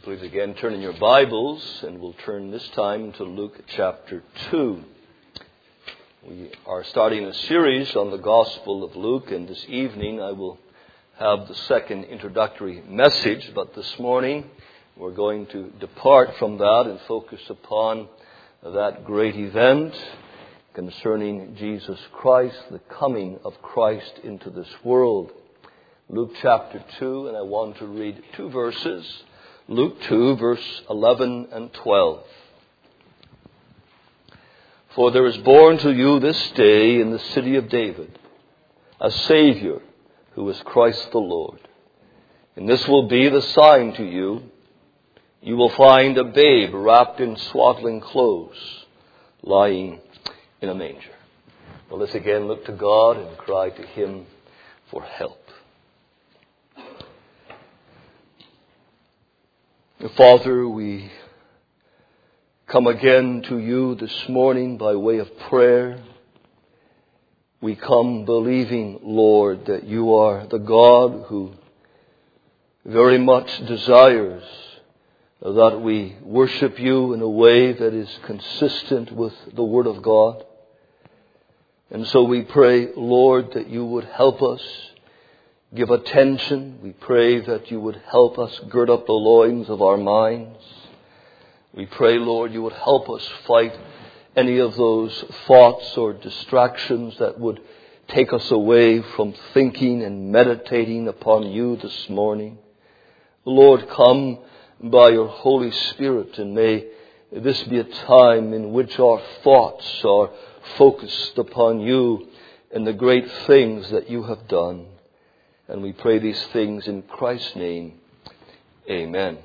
Please again turn in your Bibles, and we'll turn this time to Luke chapter 2. We are starting a series on the Gospel of Luke, and this evening I will have the second introductory message, but this morning we're going to depart from that and focus upon that great event concerning Jesus Christ, the coming of Christ into this world. Luke chapter 2, and I want to read two verses. Luke 2, verse 11 and 12. For there is born to you this day in the city of David a Savior, who is Christ the Lord. And this will be the sign to you. You will find a babe wrapped in swaddling clothes, lying in a manger. Well, let's again look to God and cry to Him for help. Father, we come again to you this morning by way of prayer. We come believing, Lord, that you are the God who very much desires that we worship you in a way that is consistent with the Word of God. And so we pray, Lord, that you would help us give attention. We pray that you would help us gird up the loins of our minds. We pray, Lord, you would help us fight any of those thoughts or distractions that would take us away from thinking and meditating upon you this morning. Lord, come by your Holy Spirit, and may this be a time in which our thoughts are focused upon you and the great things that you have done. And we pray these things in Christ's name. Amen.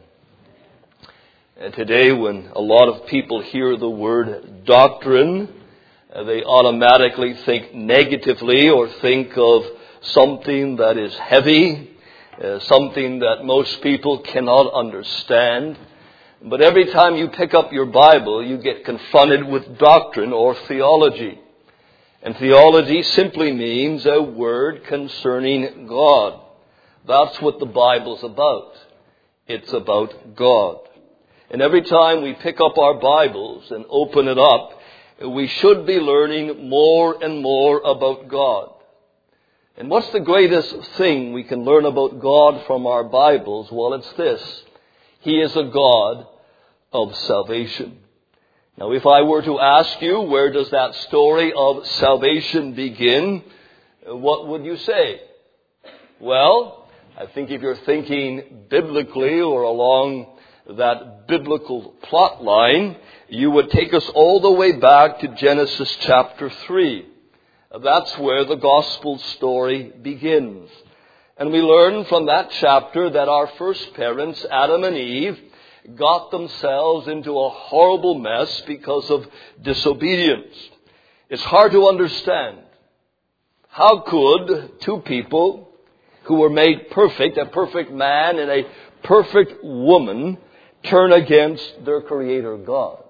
And today, when a lot of people hear the word doctrine, they automatically think negatively or think of something that is heavy, something that most people cannot understand. But every time you pick up your Bible, you get confronted with doctrine or theology. And theology simply means a word concerning God. That's what the Bible's about. It's about God. And every time we pick up our Bibles and open it up, we should be learning more and more about God. And what's the greatest thing we can learn about God from our Bibles? Well, it's this. He is a God of salvation. Now, if I were to ask you, where does that story of salvation begin? What would you say? Well, I think if you're thinking biblically or along that biblical plot line, you would take us all the way back to Genesis chapter 3. That's where the gospel story begins. And we learn from that chapter that our first parents, Adam and Eve, got themselves into a horrible mess because of disobedience. It's hard to understand. How could two people who were made perfect, a perfect man and a perfect woman, turn against their Creator God?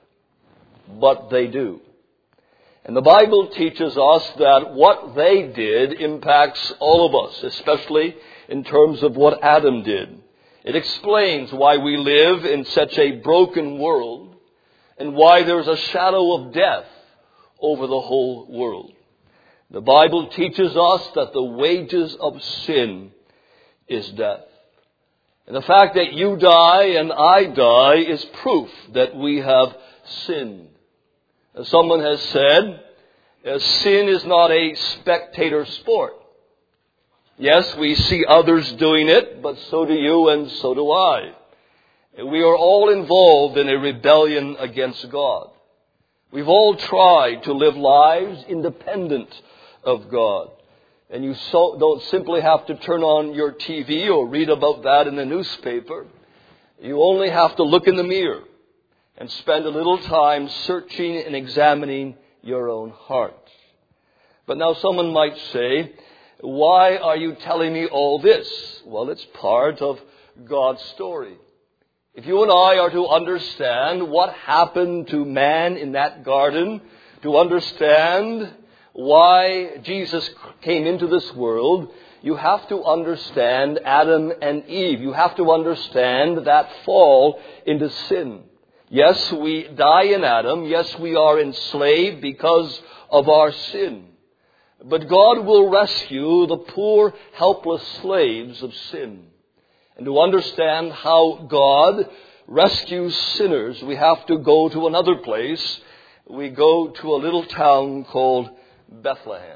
But they do. And the Bible teaches us that what they did impacts all of us, especially in terms of what Adam did. It explains why we live in such a broken world and why there's a shadow of death over the whole world. The Bible teaches us that the wages of sin is death. And the fact that you die and I die is proof that we have sinned. As someone has said, sin is not a spectator sport. Yes, we see others doing it, but so do you and so do I. We are all involved in a rebellion against God. We've all tried to live lives independent of God. And you don't simply have to turn on your TV or read about that in the newspaper. You only have to look in the mirror and spend a little time searching and examining your own heart. But now someone might say, why are you telling me all this? Well, it's part of God's story. If you and I are to understand what happened to man in that garden, to understand why Jesus came into this world, you have to understand Adam and Eve. You have to understand that fall into sin. Yes, we die in Adam. Yes, we are enslaved because of our sin. But God will rescue the poor, helpless slaves of sin. And to understand how God rescues sinners, we have to go to another place. We go to a little town called Bethlehem.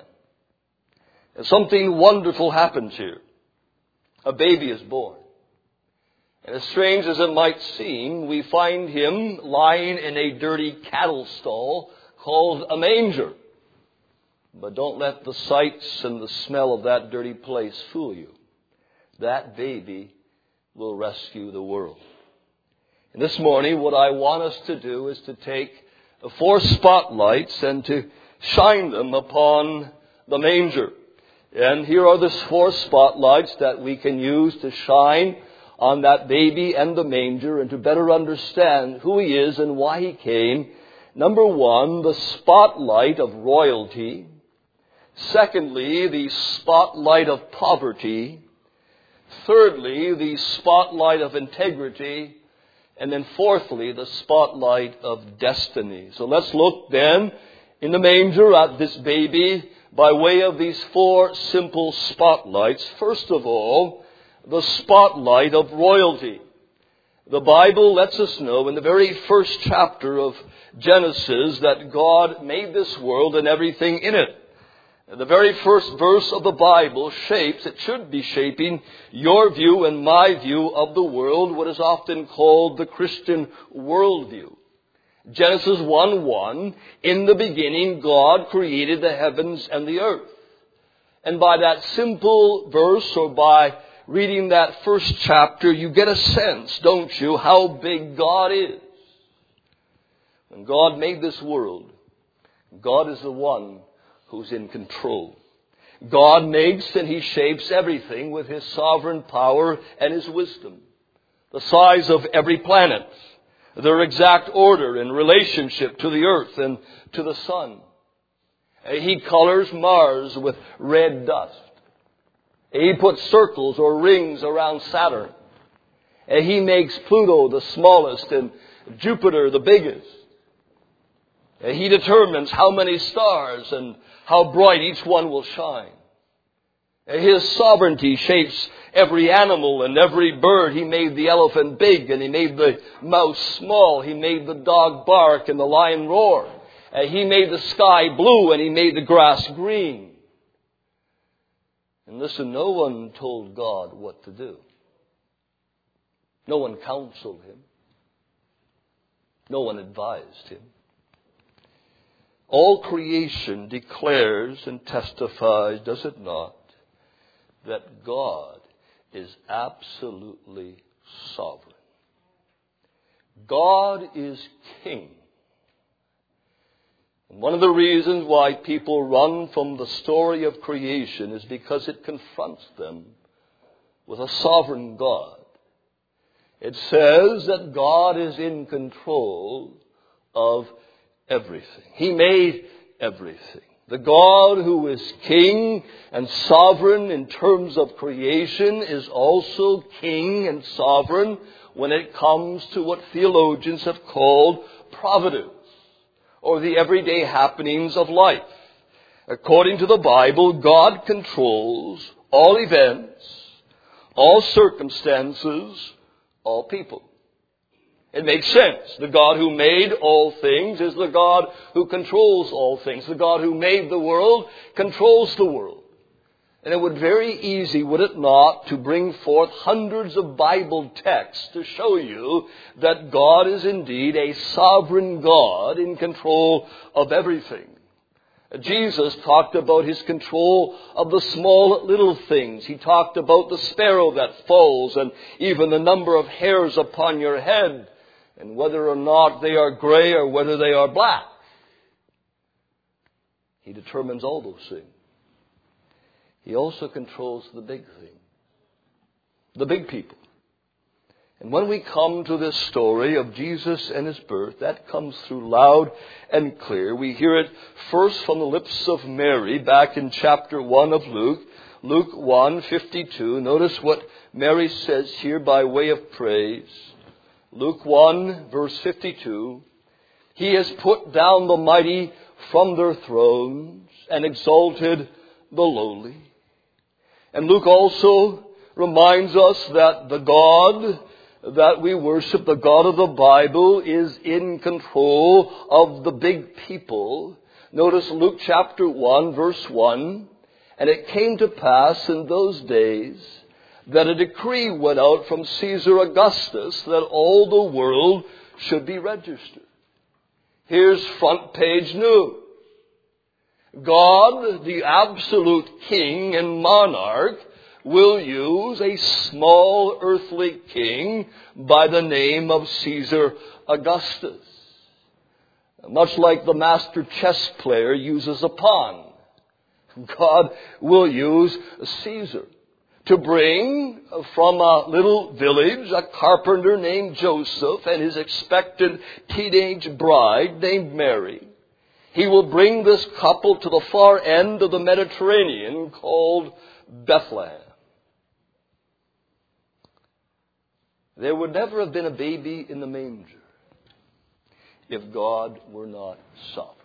And something wonderful happens here. A baby is born. And as strange as it might seem, we find him lying in a dirty cattle stall called a manger. But don't let the sights and the smell of that dirty place fool you. That baby will rescue the world. And this morning, what I want us to do is to take 4 spotlights and to shine them upon the manger. And here are the 4 spotlights that we can use to shine on that baby and the manger and to better understand who he is and why he came. Number 1, the spotlight of royalty. Secondly, the spotlight of poverty. Thirdly, the spotlight of integrity. And then fourthly, the spotlight of destiny. So let's look then in the manger at this baby by way of these 4 simple spotlights. First of all, the spotlight of royalty. The Bible lets us know in the very first chapter of Genesis that God made this world and everything in it. The very first verse of the Bible it should be shaping your view and my view of the world, what is often called the Christian worldview. Genesis 1:1, in the beginning God created the heavens and the earth. And by that simple verse, or by reading that first chapter, you get a sense, don't you, how big God is. When God made this world, God is the one who's in control. God makes and he shapes everything with his sovereign power and his wisdom. The size of every planet, their exact order in relationship to the earth and to the sun. He colors Mars with red dust. He puts circles or rings around Saturn. He makes Pluto the smallest and Jupiter the biggest. He determines how many stars and how bright each one will shine. His sovereignty shapes every animal and every bird. He made the elephant big and he made the mouse small. He made the dog bark and the lion roar. He made the sky blue and he made the grass green. And listen, no one told God what to do. No one counseled him. No one advised him. All creation declares and testifies, does it not, that God is absolutely sovereign. God is king. And one of the reasons why people run from the story of creation is because it confronts them with a sovereign God. It says that God is in control of everything. He made everything. The God who is king and sovereign in terms of creation is also king and sovereign when it comes to what theologians have called providence, or the everyday happenings of life. According to the Bible, God controls all events, all circumstances, all people. It makes sense. The God who made all things is the God who controls all things. The God who made the world controls the world. And it would be very easy, would it not, to bring forth hundreds of Bible texts to show you that God is indeed a sovereign God in control of everything. Jesus talked about his control of the small little things. He talked about the sparrow that falls and even the number of hairs upon your head, and whether or not they are gray or whether they are black. He determines all those things. He also controls the big thing, the big people. And when we come to this story of Jesus and his birth, that comes through loud and clear. We hear it first from the lips of Mary back in chapter 1 of Luke. Luke 1:52. Notice what Mary says here by way of praise. Luke 1, verse 52. He has put down the mighty from their thrones and exalted the lowly. And Luke also reminds us that the God that we worship, the God of the Bible, is in control of the big people. Notice Luke chapter 1, verse 1. And it came to pass in those days that a decree went out from Caesar Augustus that all the world should be registered. Here's front page news. God, the absolute king and monarch, will use a small earthly king by the name of Caesar Augustus. Much like the master chess player uses a pawn, God will use Caesar to bring from a little village a carpenter named Joseph and his expected teenage bride named Mary. He will bring this couple to the far end of the Mediterranean called Bethlehem. There would never have been a baby in the manger if God were not sovereign.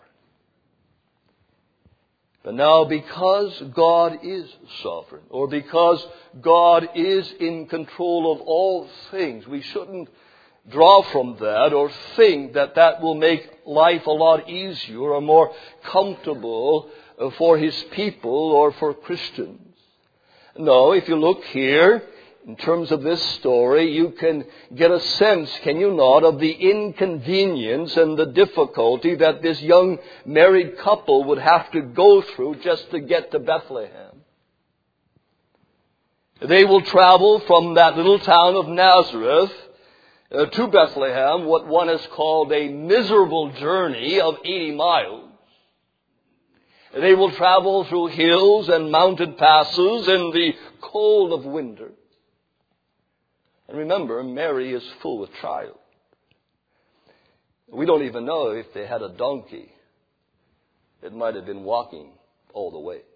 But now, because God is sovereign, or because God is in control of all things, we shouldn't draw from that or think that that will make life a lot easier or more comfortable for His people or for Christians. No, if you look here, in terms of this story, you can get a sense, can you not, of the inconvenience and the difficulty that this young married couple would have to go through just to get to Bethlehem. They will travel from that little town of Nazareth to Bethlehem, what one has called a miserable journey of 80 miles. They will travel through hills and mountain passes in the cold of winter. And remember, Mary is full with child. We don't even know if they had a donkey. It might have been walking all the way.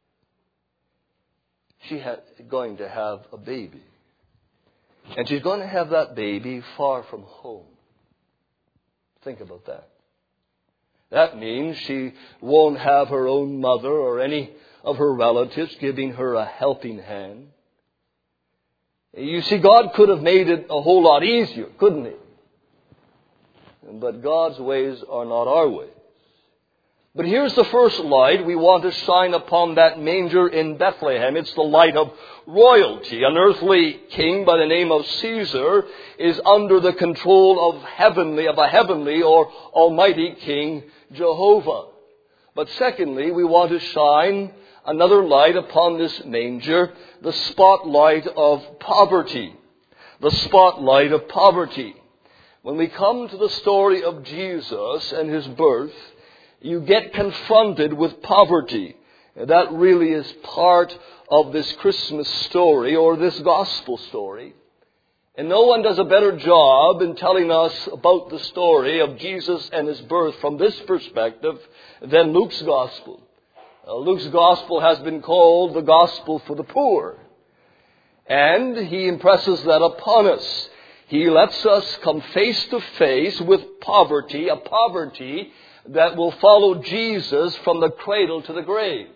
She's going to have a baby. And she's going to have that baby far from home. Think about that. That means she won't have her own mother or any of her relatives giving her a helping hand. You see, God could have made it a whole lot easier, couldn't He? But God's ways are not our ways. But here's the first light we want to shine upon that manger in Bethlehem. It's the light of royalty. An earthly king by the name of Caesar is under the control of a heavenly or almighty King Jehovah. But secondly, we want to shine another light upon this manger, the spotlight of poverty. The spotlight of poverty. When we come to the story of Jesus and His birth, you get confronted with poverty. That really is part of this Christmas story or this gospel story. And no one does a better job in telling us about the story of Jesus and His birth from this perspective than Luke's gospel. Luke's gospel has been called the gospel for the poor. And he impresses that upon us. He lets us come face to face with poverty, a poverty that will follow Jesus from the cradle to the grave.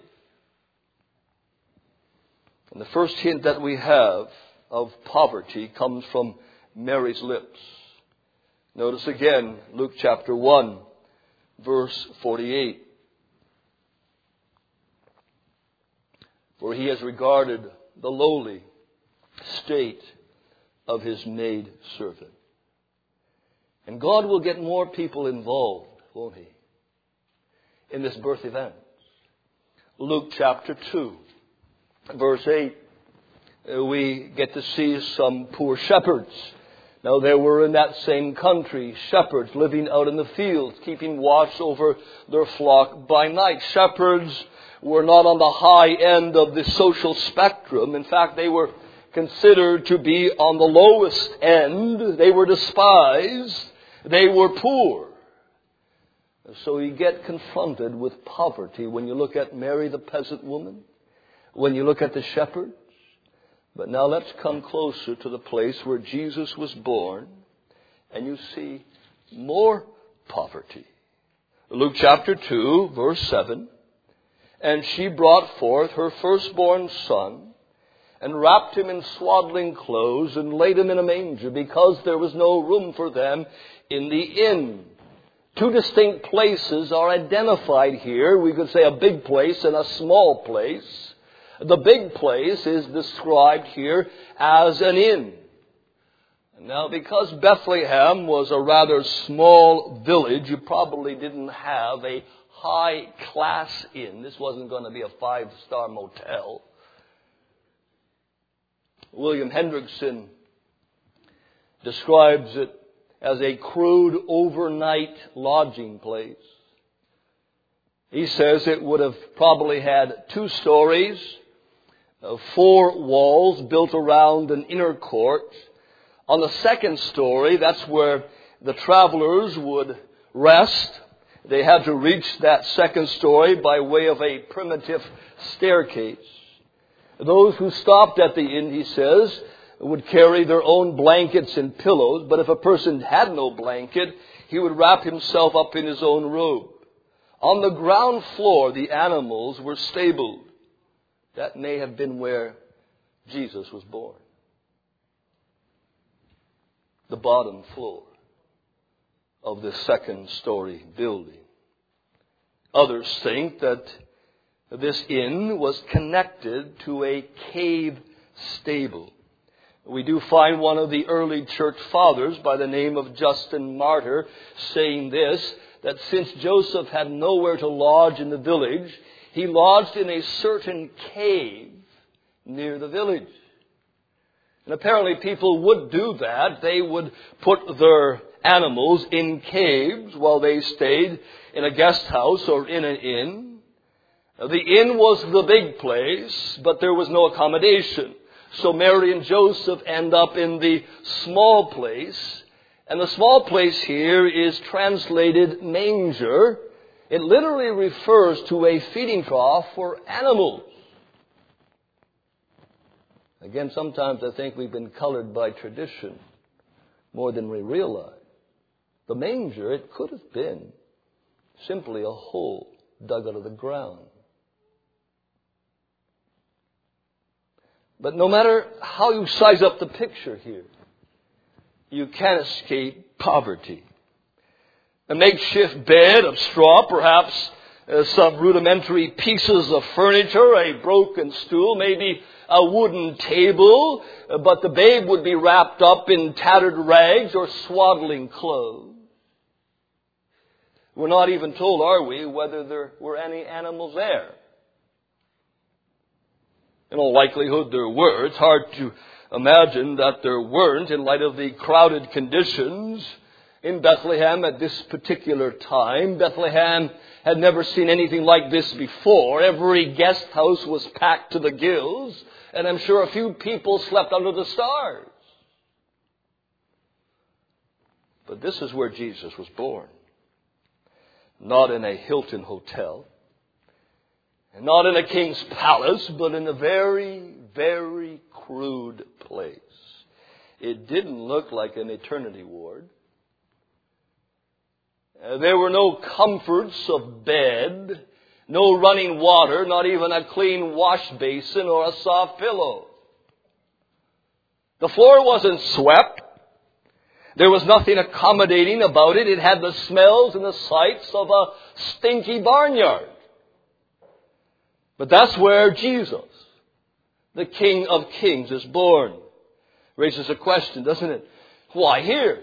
And the first hint that we have of poverty comes from Mary's lips. Notice again, Luke chapter 1, verse 48. For He has regarded the lowly state of His maid servant. And God will get more people involved, won't He, in this birth event. Luke chapter 2, verse 8, we get to see some poor shepherds. Now there were in that same country shepherds living out in the fields, keeping watch over their flock by night. Shepherds were not on the high end of the social spectrum. In fact, they were considered to be on the lowest end. They were despised. They were poor. So you get confronted with poverty when you look at Mary, the peasant woman. when you look at the shepherds. But now let's come closer to the place where Jesus was born, and you see more poverty. Luke chapter 2, verse 7. And she brought forth her firstborn son, and wrapped him in swaddling clothes, and laid him in a manger, because there was no room for them in the inn. Two distinct places are identified here. We could say a big place and a small place. The big place is described here as an inn. Now, because Bethlehem was a rather small village, you probably didn't have a high-class inn. This wasn't going to be a 5-star motel. William Hendrickson describes it as a crude overnight lodging place. He says it would have probably had 2 stories, 4 walls built around an inner court. On the second story, that's where the travelers would rest. They had to reach that second story by way of a primitive staircase. Those who stopped at the inn, he says, would carry their own blankets and pillows, but if a person had no blanket, he would wrap himself up in his own robe. On the ground floor, the animals were stabled. That may have been where Jesus was born. The bottom floor of the second-story building. Others think that this inn was connected to a cave stable. We do find one of the early church fathers by the name of Justin Martyr saying this, that since Joseph had nowhere to lodge in the village, he lodged in a certain cave near the village. And apparently people would do that. They would put their animals in caves while they stayed in a guest house or in an inn. The inn was the big place, but there was no accommodation. So Mary and Joseph end up in the small place. And the small place here is translated manger. It literally refers to a feeding trough for animals. Again, sometimes I think we've been colored by tradition more than we realize. The manger, it could have been simply a hole dug out of the ground. But no matter how you size up the picture here, you can't escape poverty. A makeshift bed of straw, perhaps some rudimentary pieces of furniture, a broken stool, maybe a wooden table, but the babe would be wrapped up in tattered rags or swaddling clothes. We're not even told, are we, whether there were any animals there. In all likelihood there were. It's hard to imagine that there weren't in light of the crowded conditions in Bethlehem at this particular time. Bethlehem had never seen anything like this before. Every guest house was packed to the gills, and I'm sure a few people slept under the stars. But this is where Jesus was born. Not in a Hilton hotel, and not in a king's palace, but in a very, very crude place. It didn't look like a maternity ward. There were no comforts of bed, no running water, not even a clean wash basin or a soft pillow. The floor wasn't swept. There was nothing accommodating about it. It had the smells and the sights of a stinky barnyard. But that's where Jesus, the King of Kings, is born. Raises a question, doesn't it? Why here?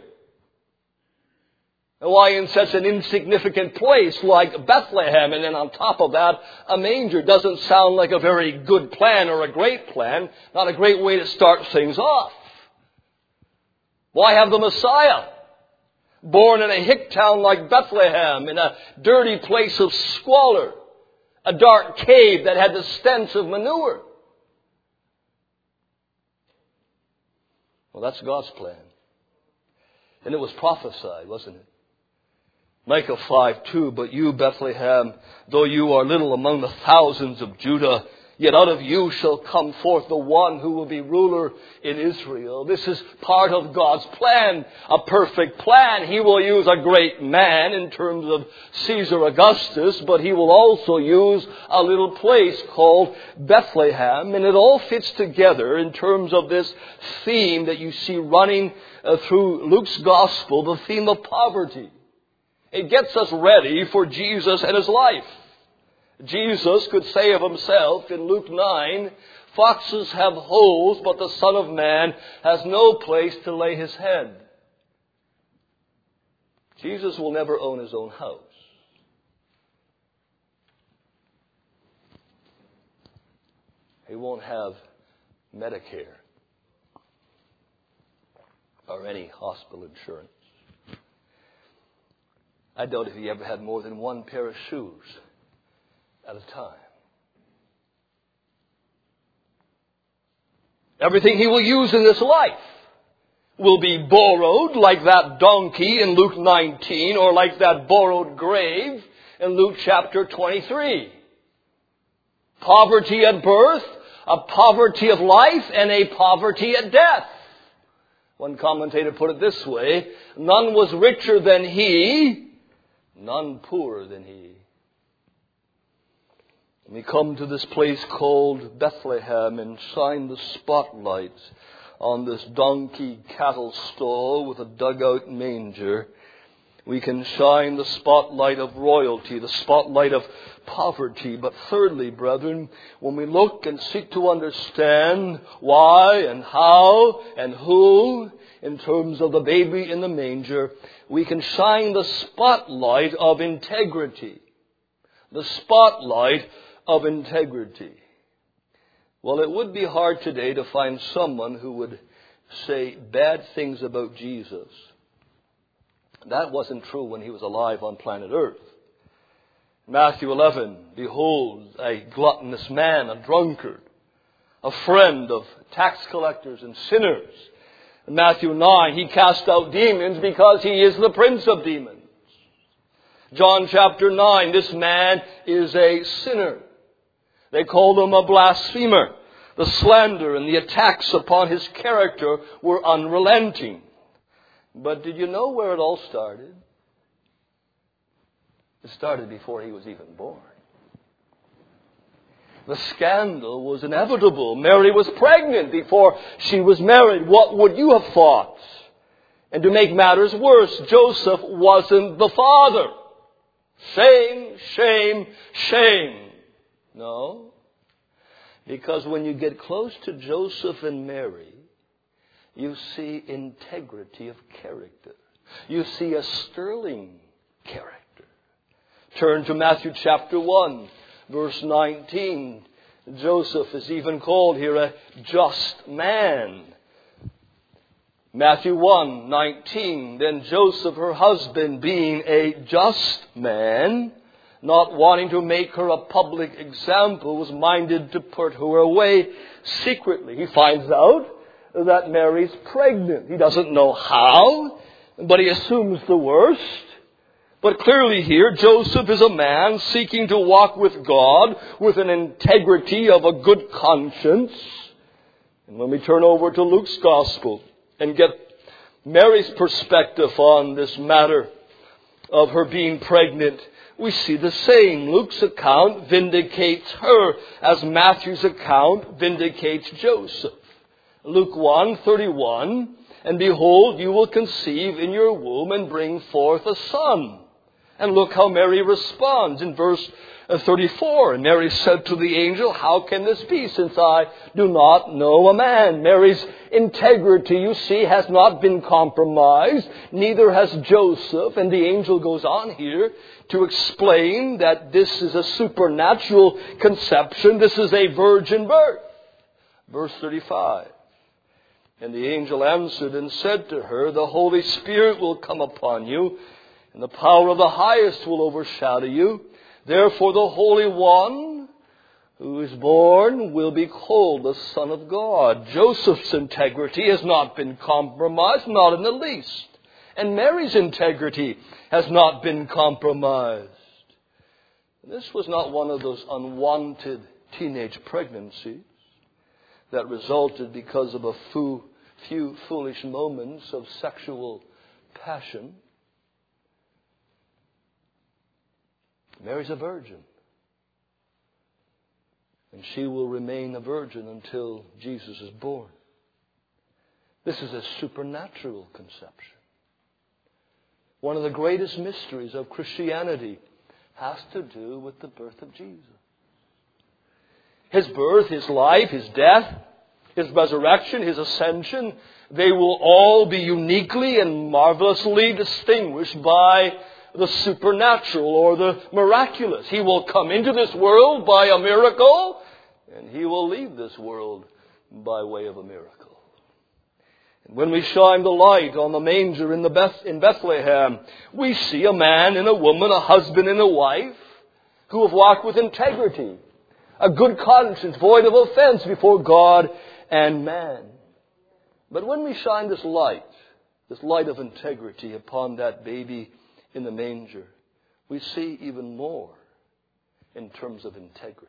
And why in such an insignificant place like Bethlehem? And then on top of that, a manger doesn't sound like a very good plan or a great plan. Not a great way to start things off. Why have the Messiah born in a hick town like Bethlehem, in a dirty place of squalor? A dark cave that had the stench of manure. Well, that's God's plan. And it was prophesied, wasn't it? Micah 5:2, but you, Bethlehem, though you are little among the thousands of Judah, Yet out of you shall come forth the one who will be ruler in Israel. This is part of God's plan, a perfect plan. He will use a great man in terms of Caesar Augustus, but he will also use a little place called Bethlehem. And it all fits together in terms of this theme that you see running through Luke's gospel, the theme of poverty. It gets us ready for Jesus and his life. Jesus could say of himself in Luke 9, foxes have holes, but the Son of Man has no place to lay his head. Jesus will never own his own house. He won't have Medicare or any hospital insurance. I doubt if he ever had more than one pair of shoes at a time. Everything he will use in this life will be borrowed, like that donkey in Luke 19, or like that borrowed grave in Luke chapter 23. Poverty at birth, a poverty of life, and a poverty at death. One commentator put it this way: none was richer than he, none poorer than he. We come to this place called Bethlehem and shine the spotlight on this donkey cattle stall with a dugout manger. We can shine the spotlight of royalty, the spotlight of poverty. But thirdly, brethren, when we look and seek to understand why and how and who in terms of the baby in the manger, we can shine the spotlight of integrity. The spotlight of integrity. Well, it would be hard today to find someone who would say bad things about Jesus. That wasn't true when he was alive on planet Earth. Matthew 11, behold, a gluttonous man, a drunkard, a friend of tax collectors and sinners. In Matthew 9, he cast out demons because he is the prince of demons. John chapter 9, this man is a sinner. They called him a blasphemer. The slander and the attacks upon his character were unrelenting. But did you know where it all started? It started before he was even born. The scandal was inevitable. Mary was pregnant before she was married. What would you have thought? And to make matters worse, Joseph wasn't the father. Shame, shame, shame. No. Because when you get close to Joseph and Mary, you see integrity of character. You see a sterling character. Turn to Matthew chapter 1, verse 19. Joseph is even called here a just man. Matthew 1:19. Then Joseph, her husband, being a just man, not wanting to make her a public example, was minded to put her away secretly. He finds out that Mary's pregnant. He doesn't know how, but he assumes the worst. But clearly here, Joseph is a man seeking to walk with God with an integrity of a good conscience. And when we turn over to Luke's Gospel and get Mary's perspective on this matter of her being pregnant, we see the same. Luke's account vindicates her as Matthew's account vindicates Joseph. Luke 1:31, and behold, you will conceive in your womb and bring forth a son. And look how Mary responds in verse 34. And Mary said to the angel, how can this be, since I do not know a man? Mary's integrity, you see, has not been compromised. Neither has Joseph. And the angel goes on here to explain that this is a supernatural conception. This is a virgin birth. Verse 35. And the angel answered and said to her, the Holy Spirit will come upon you, and the power of the highest will overshadow you. Therefore the Holy One who is born will be called the Son of God. Joseph's integrity has not been compromised, not in the least. And Mary's integrity has not been compromised. This was not one of those unwanted teenage pregnancies that resulted because of a few foolish moments of sexual passion. Mary's a virgin. And she will remain a virgin until Jesus is born. This is a supernatural conception. One of the greatest mysteries of Christianity has to do with the birth of Jesus. His birth, His life, His death, His resurrection, His ascension, they will all be uniquely and marvelously distinguished by the supernatural or the miraculous. He will come into this world by a miracle, and He will leave this world by way of a miracle. And when we shine the light on the manger in Bethlehem, we see a man and a woman, a husband and a wife, who have walked with integrity, a good conscience, void of offense before God and man. But when we shine this light of integrity upon that baby in the manger, we see even more in terms of integrity.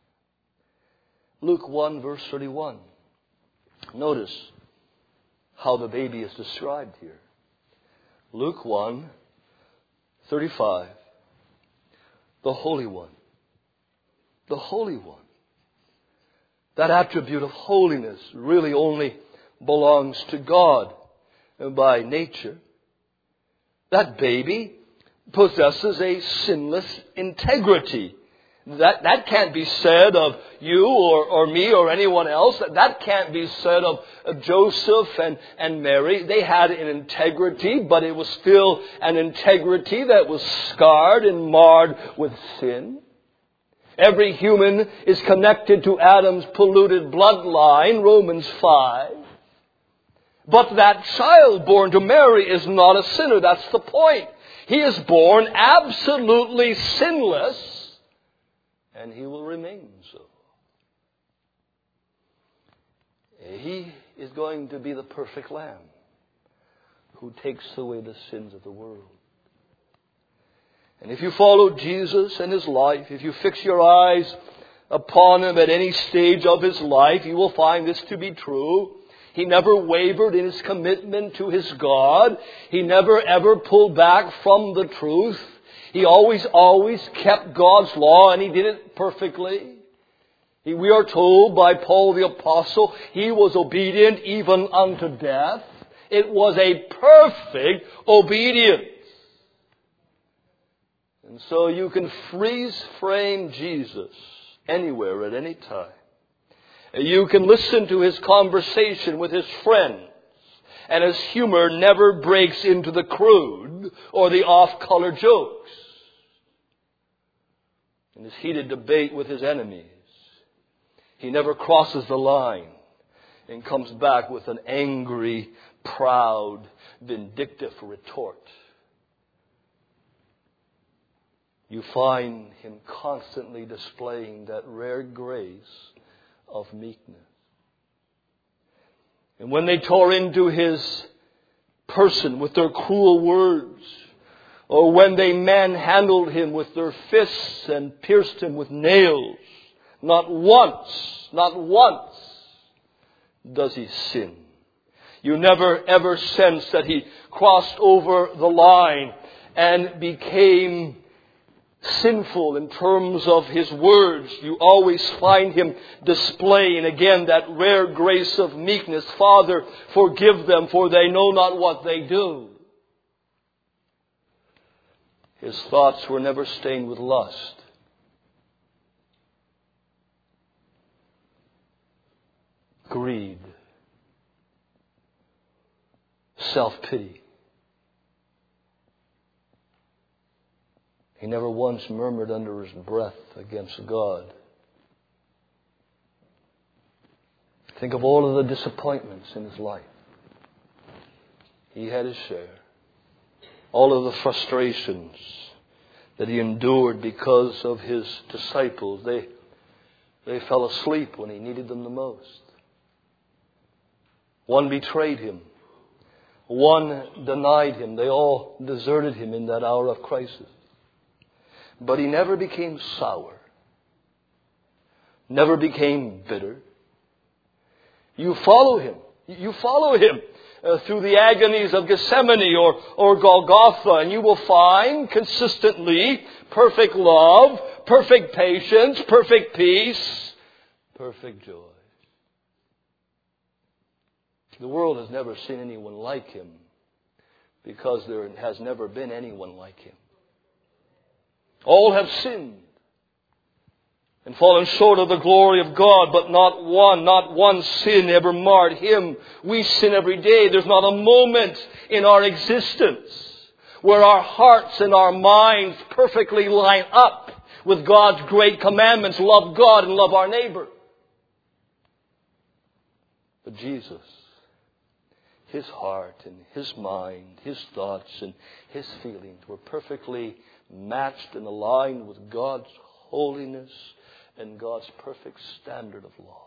Luke 1 verse 31. Notice how the baby is described here. Luke 1, 35. The Holy One. The Holy One. That attribute of holiness really only belongs to God by nature. That baby possesses a sinless integrity. That can't be said of you or me or anyone else. That can't be said of Joseph and Mary. They had an integrity, but it was still an integrity that was scarred and marred with sin. Every human is connected to Adam's polluted bloodline, Romans 5. But that child born to Mary is not a sinner. That's the point. He is born absolutely sinless, and he will remain so. He is going to be the perfect Lamb who takes away the sins of the world. And if you follow Jesus and His life, if you fix your eyes upon Him at any stage of His life, you will find this to be true. He never wavered in His commitment to His God. He never ever pulled back from the truth. He always kept God's law, and He did it perfectly. We are told by Paul the Apostle, He was obedient even unto death. It was a perfect obedience. And so you can freeze frame Jesus anywhere at any time. You can listen to His conversation with His friends, and His humor never breaks into the crude or the off-color jokes. In His heated debate with His enemies, He never crosses the line and comes back with an angry, proud, vindictive retort. You find Him constantly displaying that rare grace of meekness. And when they tore into His person with their cruel words, or when they manhandled Him with their fists and pierced Him with nails, not once does He sin. You never ever sense that He crossed over the line and became sinful in terms of His words. You always find Him displaying again that rare grace of meekness. Father, forgive them, for they know not what they do. His thoughts were never stained with lust. Greed. Self-pity. He never once murmured under his breath against God. Think of all of the disappointments in his life. He had his share. All of the frustrations that he endured because of his disciples. They fell asleep when he needed them the most. One betrayed him. One denied him. They all deserted him in that hour of crisis. But he never became sour. never became bitter. You follow Him. You follow Him through the agonies of Gethsemane or Golgotha, and you will find consistently perfect love, perfect patience, perfect peace, perfect joy. The world has never seen anyone like Him because there has never been anyone like Him. All have sinned and fallen short of the glory of God, but not one sin ever marred Him. We sin every day. There's not a moment in our existence where our hearts and our minds perfectly line up with God's great commandments. Love God and love our neighbor. But Jesus, His heart and His mind, His thoughts and His feelings were perfectly matched and aligned with God's holiness and God's perfect standard of law.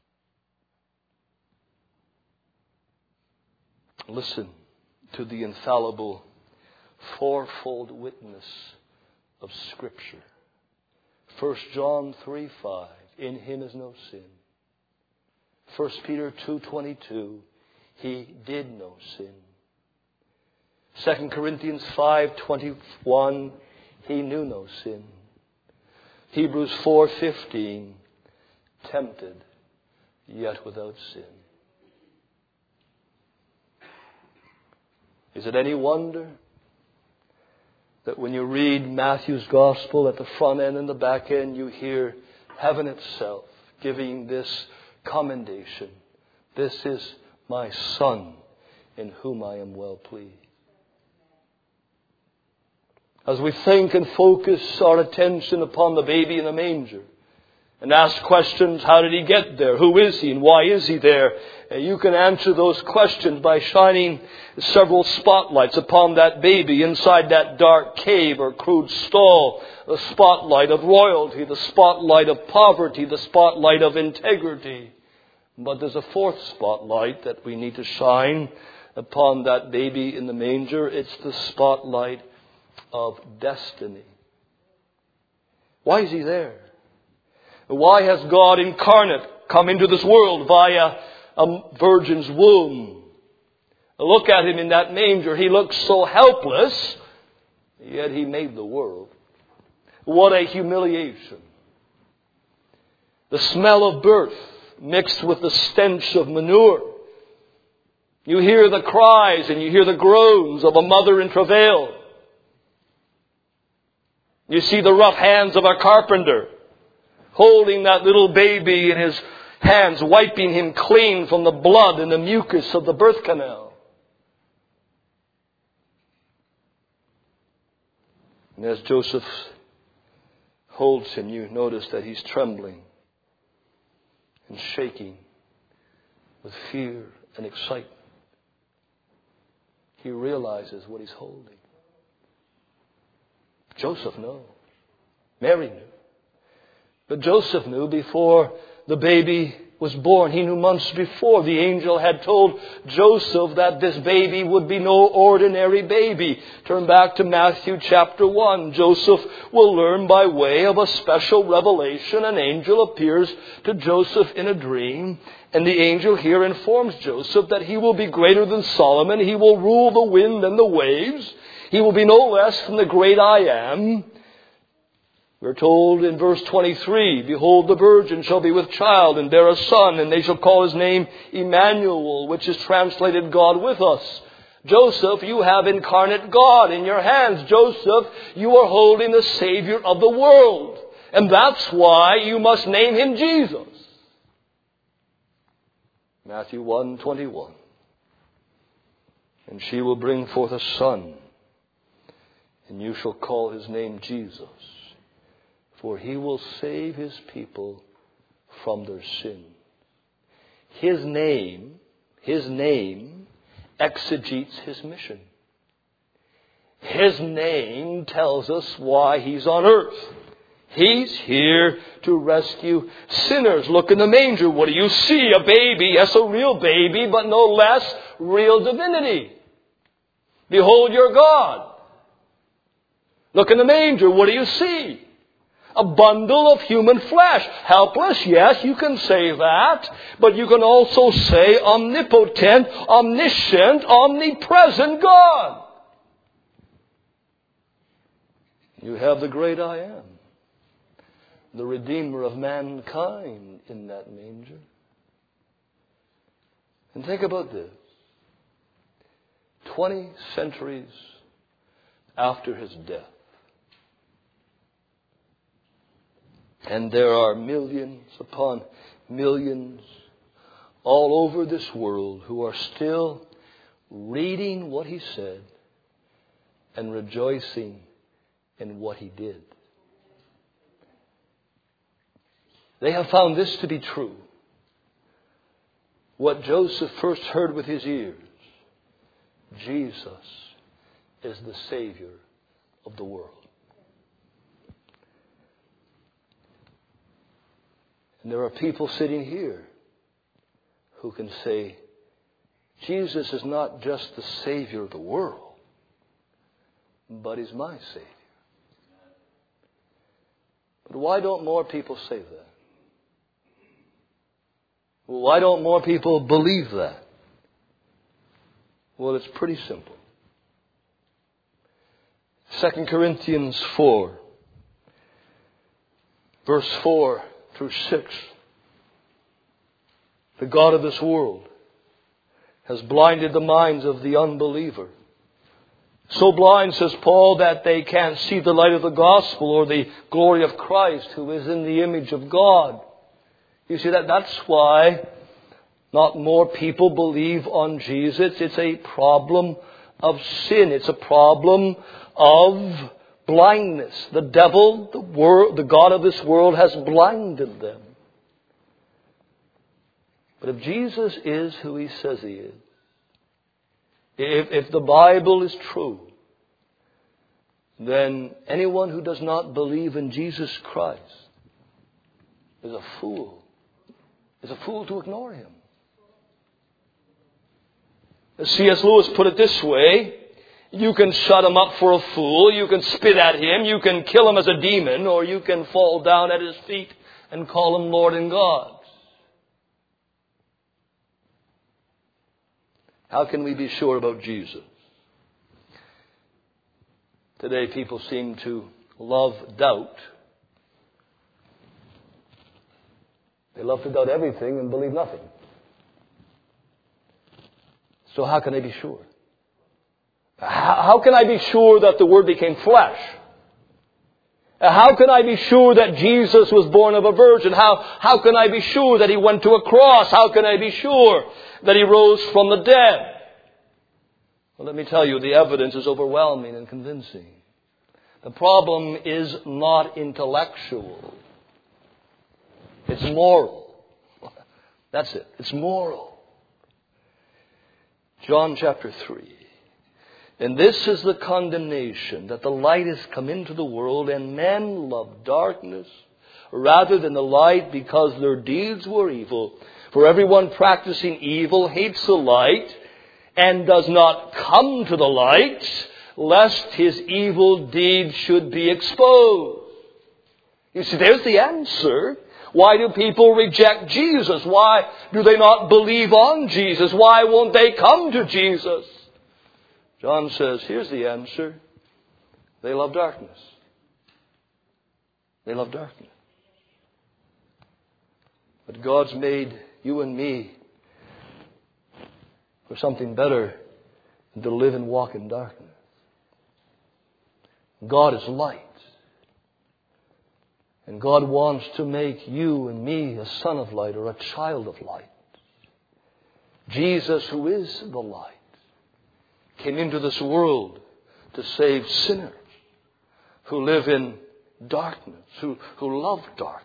Listen to the infallible fourfold witness of Scripture. 1 John 3:5, in Him is no sin. 1 Peter 2:22, He did no sin. 2 Corinthians 5:21, He knew no sin. Hebrews 4:15, tempted, yet without sin. Is it any wonder that when you read Matthew's Gospel at the front end and the back end, you hear heaven itself giving this commendation? This is my Son, in whom I am well pleased. As we think and focus our attention upon the baby in the manger and ask questions, how did He get there? Who is He and why is He there? You can answer those questions by shining several spotlights upon that baby inside that dark cave or crude stall. The spotlight of royalty, the spotlight of poverty, the spotlight of integrity. But there's a fourth spotlight that we need to shine upon that baby in the manger. It's the spotlight of destiny. Why is He there? Why has God incarnate come into this world via a virgin's womb? Look at Him in that manger. He looks so helpless, yet He made the world. What a humiliation. The smell of birth mixed with the stench of manure. You hear the cries and you hear the groans of a mother in travail. You see the rough hands of a carpenter holding that little baby in his hands, wiping him clean from the blood and the mucus of the birth canal. And as Joseph holds him, you notice that he's trembling and shaking with fear and excitement. He realizes what he's holding. Joseph knew. Mary knew. But Joseph knew before the baby was born. He knew months before. The angel had told Joseph that this baby would be no ordinary baby. Turn back to Matthew chapter 1. Joseph will learn by way of a special revelation. An angel appears to Joseph in a dream. And the angel here informs Joseph that he will be greater than Solomon. He will rule the wind and the waves. He will be no less than the great I am. We're told in verse 23, behold, the virgin shall be with child and bear a son, and they shall call his name Emmanuel, which is translated God with us. Joseph, you have incarnate God in your hands. Joseph, you are holding the Savior of the world. And that's why you must name Him Jesus. Matthew 1:21. And she will bring forth a son, and you shall call his name Jesus. For He will save His people from their sin. His name exegetes His mission. His name tells us why He's on earth. He's here to rescue sinners. Look in the manger. What do you see? A baby. Yes, a real baby, but no less real divinity. Behold your God. Look in the manger. What do you see? A bundle of human flesh. Helpless, yes, you can say that. But you can also say omnipotent, omniscient, omnipresent God. You have the great I am, the Redeemer of mankind in that manger. And think about this. 20 centuries after his death, and there are millions upon millions all over this world who are still reading what he said and rejoicing in what he did. They have found this to be true. What Joseph first heard with his ears: Jesus is the Savior of the world. And there are people sitting here who can say, Jesus is not just the Savior of the world, but He's my Savior. But why don't more people say that? Well, why don't more people believe that? Well, it's pretty simple. 2 Corinthians 4, verse 4 through 6. The God of this world has blinded the minds of the unbeliever. So blind, says Paul, that they can't see the light of the gospel or the glory of Christ, who is in the image of God. You see, that's why not more people believe on Jesus. It's a problem of sin. It's a problem of blindness. The devil, the world, the God of this world has blinded them. But if Jesus is who He says He is, if the Bible is true, then anyone who does not believe in Jesus Christ is a fool. Is a fool to ignore Him. As C.S. Lewis put it this way: you can shut Him up for a fool, you can spit at Him, you can kill Him as a demon, or you can fall down at His feet and call Him Lord and God. How can we be sure about Jesus? Today people seem to love doubt. They love to doubt everything and believe nothing. So how can I be sure? How can I be sure that the Word became flesh? How can I be sure that Jesus was born of a virgin? How can I be sure that He went to a cross? How can I be sure that He rose from the dead? Well, let me tell you, the evidence is overwhelming and convincing. The problem is not intellectual. It's moral. That's it. It's moral. John chapter 3. And this is the condemnation, that the light has come into the world, and men love darkness rather than the light, because their deeds were evil. For everyone practicing evil hates the light and does not come to the light, lest his evil deeds should be exposed. You see, there's the answer. Why do people reject Jesus? Why do they not believe on Jesus? Why won't they come to Jesus? John says, here's the answer. They love darkness. They love darkness. But God's made you and me for something better than to live and walk in darkness. God is light. And God wants to make you and me a son of light or a child of light. Jesus, who is the light, came into this world to save sinners who live in darkness, who love darkness.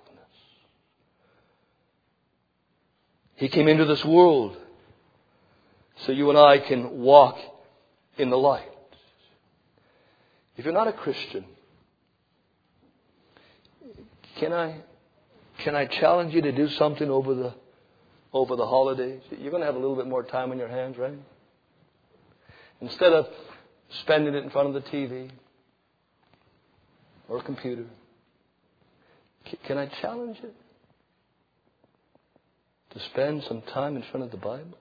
He came into this world so you and I can walk in the light. If you're not a Christian, can I challenge you to do something over the holidays? You're going to have a little bit more time on your hands, right? Instead of spending it in front of the TV or a computer, Can I challenge you to spend some time in front of the Bible?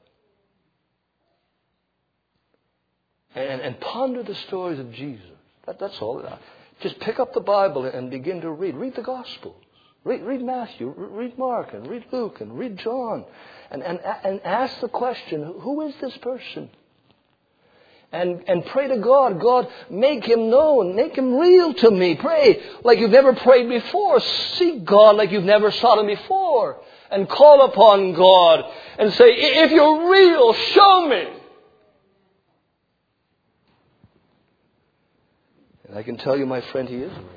And ponder the stories of Jesus. That's all. Just pick up the Bible and begin to read. Read the Gospels. Read Matthew. Read Mark. And read Luke. And read John. And ask the question, who is this person? And pray to God. God, make Him known. Make Him real to me. Pray like you've never prayed before. Seek God like you've never sought Him before. And call upon God. And say, if you're real, show me. And I can tell you, my friend, He is real.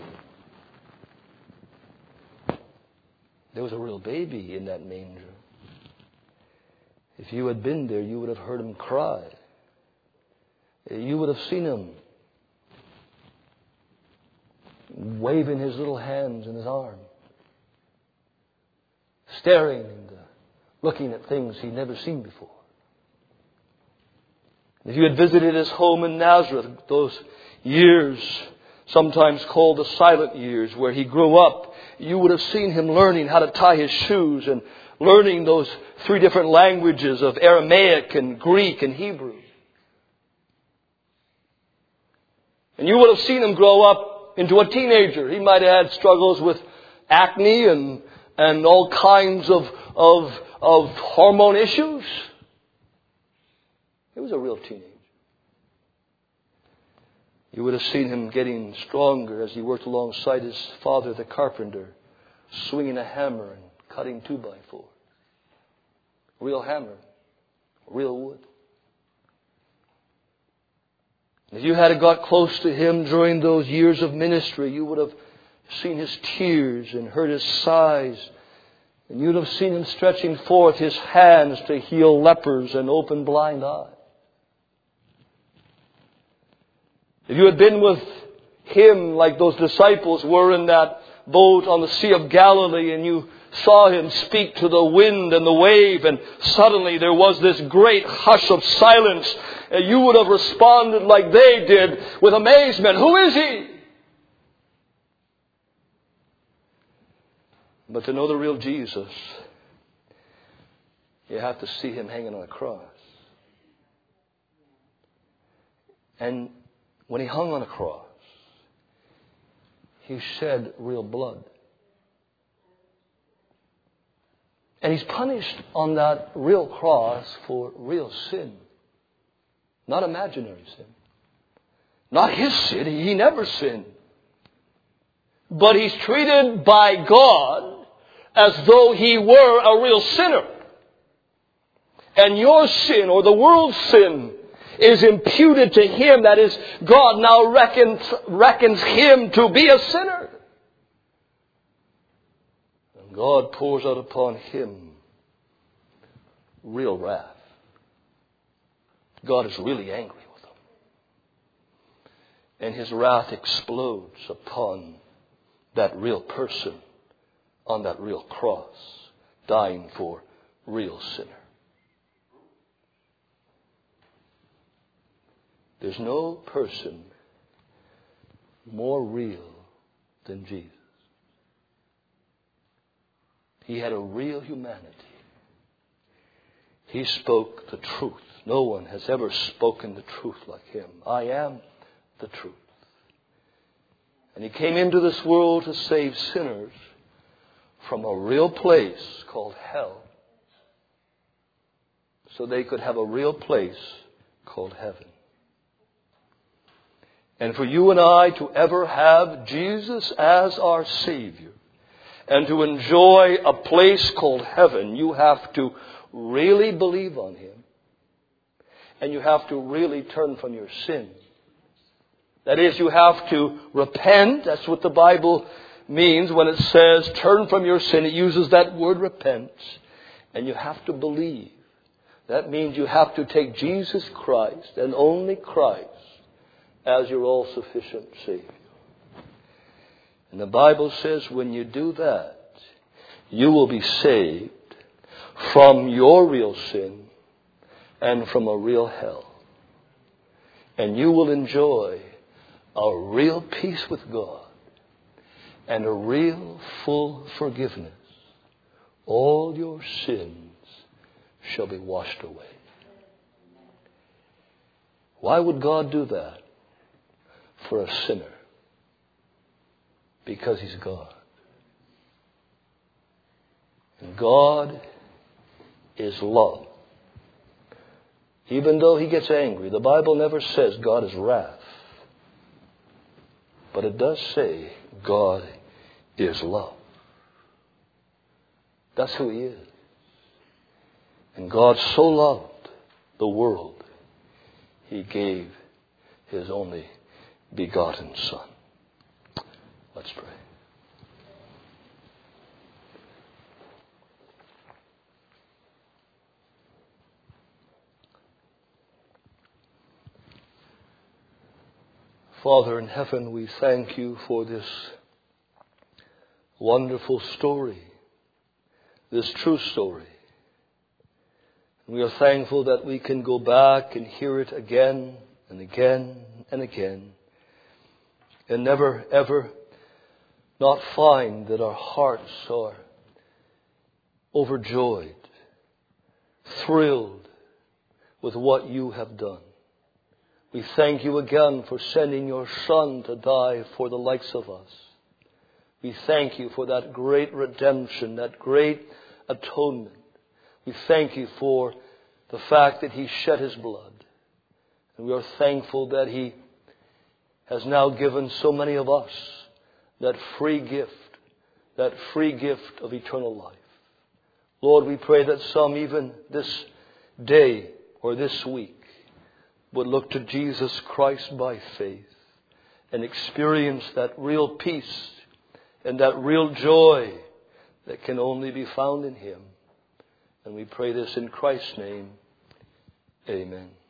There was a real baby in that manger. If you had been there, you would have heard Him cry. You would have seen Him waving His little hands in His arm, staring and looking at things He'd never seen before. If you had visited His home in Nazareth, those years, sometimes called the silent years, where He grew up, you would have seen Him learning how to tie His shoes and learning those 3 different languages of Aramaic and Greek and Hebrew. And you would have seen Him grow up into a teenager. He might have had struggles with acne and all kinds of hormone issues. He was a real teenager. You would have seen Him getting stronger as He worked alongside His father, the carpenter, swinging a hammer and cutting 2x4. Real hammer, real wood. If you had got close to Him during those years of ministry, you would have seen His tears and heard His sighs. And you'd have seen Him stretching forth His hands to heal lepers and open blind eyes. If you had been with Him like those disciples were in that boat on the Sea of Galilee, and you saw Him speak to the wind and the wave, and suddenly there was this great hush of silence, you would have responded like they did with amazement. Who is He? But to know the real Jesus, you have to see Him hanging on a cross. And when He hung on a cross, He shed real blood. And He's punished on that real cross for real sin. Not imaginary sin. Not His sin. He never sinned. But He's treated by God as though He were a real sinner. And your sin, or the world's sin, is imputed to Him. That is, God now reckons Him to be a sinner. And God pours out upon Him real wrath. God is really angry with Him. And His wrath explodes upon that real person on that real cross, dying for real sinner. There's no person more real than Jesus. He had a real humanity. He spoke the truth. No one has ever spoken the truth like Him. I am the truth. And He came into this world to save sinners from a real place called hell, so they could have a real place called heaven. And for you and I to ever have Jesus as our Savior and to enjoy a place called heaven, you have to really believe on Him. And you have to really turn from your sin. That is, you have to repent. That's what the Bible means when it says turn from your sin. It uses that word repent. And you have to believe. That means you have to take Jesus Christ and only Christ as your all-sufficient Savior. And the Bible says when you do that, you will be saved from your real sin and from a real hell. And you will enjoy a real peace with God and a real full forgiveness, all your sins shall be washed away. Why would God do that for a sinner? Because He's God. And God is love. Even though He gets angry, the Bible never says God is wrath. But it does say God is love. That's who He is. And God so loved the world, He gave His only begotten Son. Let's pray. Father in heaven, we thank You for this wonderful story, this true story. We are thankful that we can go back and hear it again and again and again, and never ever not find that our hearts are overjoyed, thrilled with what You have done. We thank You again for sending Your Son to die for the likes of us. We thank You for that great redemption, that great atonement. We thank You for the fact that He shed His blood. And we are thankful that He has now given so many of us that free gift of eternal life. Lord, we pray that some even this day or this week would look to Jesus Christ by faith and experience that real peace and that real joy that can only be found in Him. And we pray this in Christ's name. Amen.